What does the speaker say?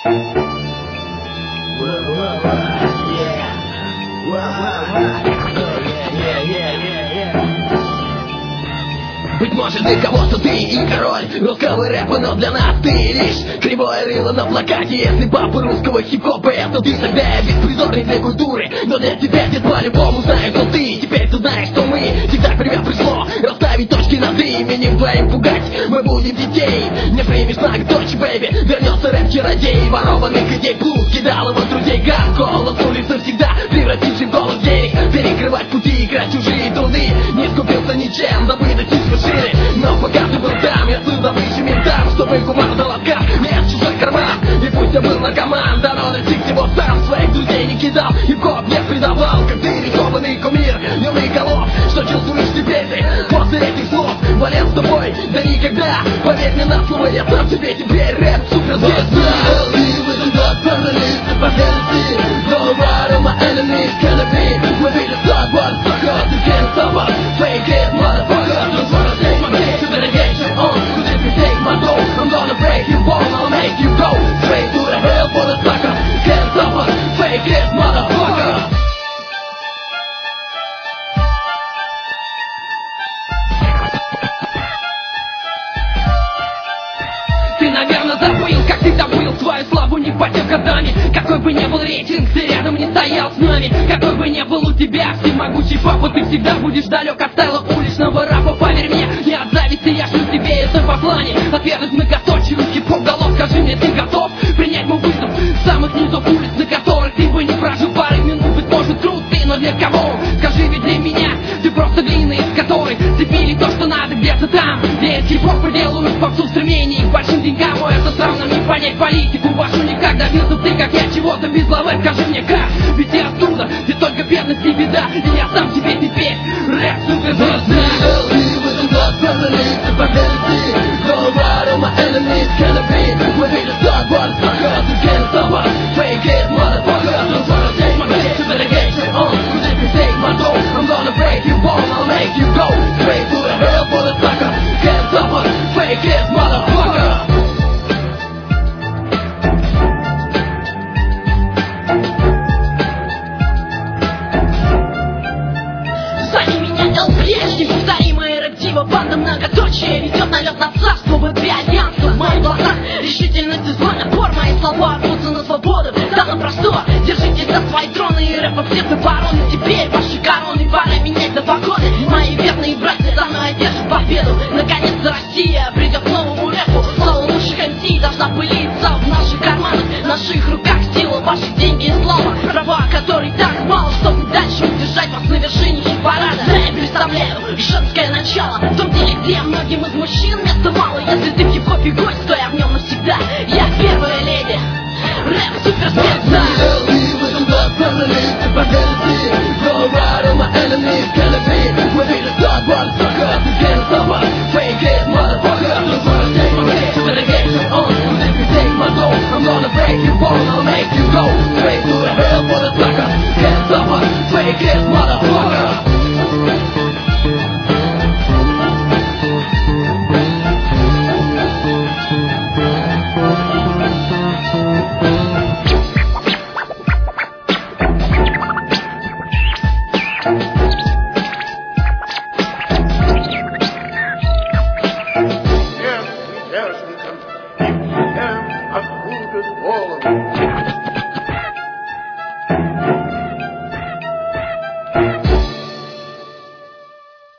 Быть может, для кого-то ты и король русского рэпа, но для нас ты лишь кривое рыло на плакате. Если папа русского хип-хопа, это ты, тогда я беспризорный для культуры. Но для тебя здесь по-любому знают, что ты. Теперь ты знаешь, что мы всегда время пришло расставить точки над именем твоим пугать. Мы будем детей, не примешь ноготочь, бэйби. Вернется рэп-чародей, ворованных идей плут, кидал его друзей гад. Голос улицы всегда превративший в голос денег. Перекрывать пути, играть чужие труды. Не скупился ничем, забыто чувства шире. Но пока ты был там, я слыл за высшими там, чтобы кумар дал отказ, нет в чужой карман. И пусть я был наркоман, да но достиг всего сам. Своих друзей не кидал, хип-хоп не предавал. Как ты рисованный кумир, юный голов. Что чувствуешь теперь ты после этих слов? Болел с тобой, да никогда. Поверь мне на слово, я сам тебе теперь рэп суперзвезда. Ты, наверное, забыл, как ты добыл свою славу не по тем годами. Какой бы ни был рейтинг, ты рядом не стоял с нами. Какой бы ни был у тебя всемогучий папа, ты всегда будешь далек от стайла уличного рэпа. Поверь мне, не от зависти, я шлю тебе это по плане. Отвергнуть многоточие хип-хоп голов, скажи мне, ты готов принять мой вызов самых низов улиц, на которых ты бы не прожил пары минут. Быть может, труд ты, но для кого? Скажи, ведь для меня ты просто глина, из которой цепили то, что надо где-то там, где хип-хоп проделывают попсу в стремлении к большим деньгам. Ой, это странно мне понять политику вашу. Никак добился ты, как я, чего-то без лавы. Скажи мне как, ведь я оттуда, где только бедность и беда. И я сам тебе теперь рэп суперзвезда. Банда многоточие ведет налет на царство ВП Альянса. В моих глазах решительность и злая напор. Мои слова рвутся на свободу, да на простор. Держитесь за свои троны и рэп все обороны. Теперь ваши короны пора менять на погоны. Мои верные братья за мной одержат победу. Наконец-то Россия придет к новому рэпу. Слава лучших МС должна пылиться в наших карманах. В наших руках сила, ваши деньги и слава. Права, которые так мало, чтобы дальше удержать вас на вершине хит-парада. Да, я представляю женское начало в том деле, где многим из мужчин места мало. Если ты в хип-хопе гость, то я в нем навсегда. Я первая леди, рэп суперзвезда. I'm gonna break you, I'll make you go straight to the hell for the sucker. Can't stop us, fake it, motherfucker.